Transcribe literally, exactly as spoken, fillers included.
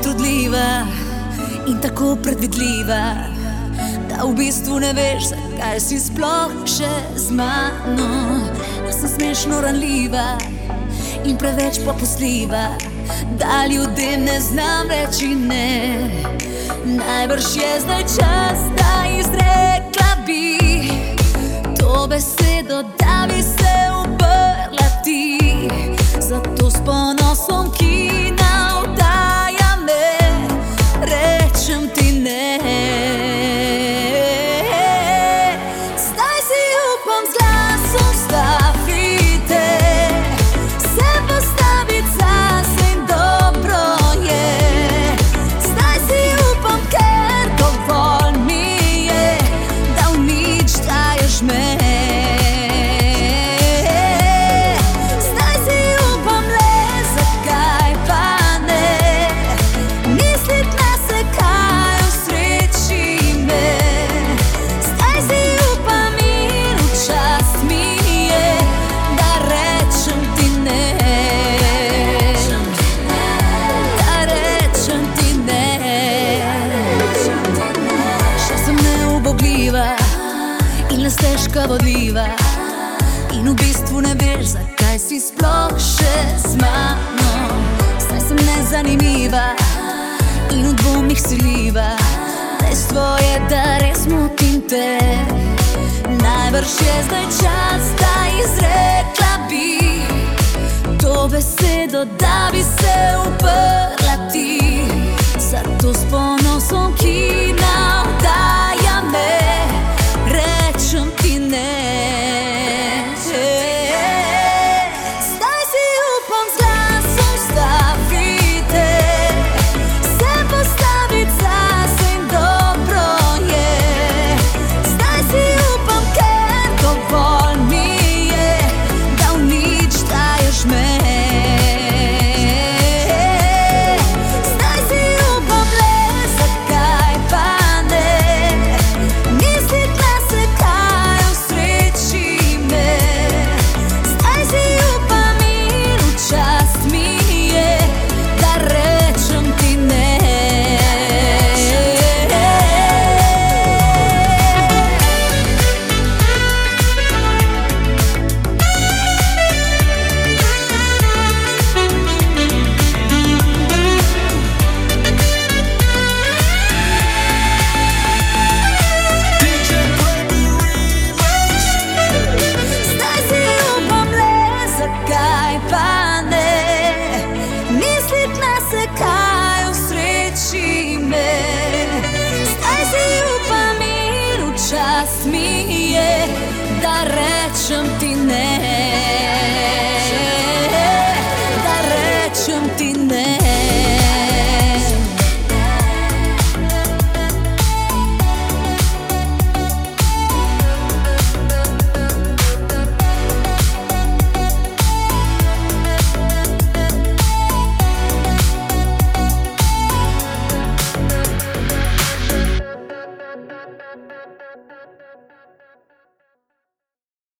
trudljiva in tako predvidljiva, da v bistvu ne veš, zakaj si sploh še z mano. Jaz sem smešno ranljiva in preveč popustljiva, da ljudem ne znam reči ne. Najbrž je zdaj čas, da izrekla bi to besedo, da bi se uprla ti. Zato s ponosom, ki navdaja me, rečem ti ne. Zdaj si upam z glasom stavite, se postavit zase in dobro je. Zdaj si upam, ker dovolj mi je, da v nič daješ me. In stežka vodljiva in v bistvu ne veš, zakaj si sploh še z mano. Saj sem nezanimiva in v dvomih siljiva, dejstvo je, da res motim te. Najbrž je zdaj čas, da izrekla bi to besedo, da bi se uprla ti. Zato s ponosom, ki nam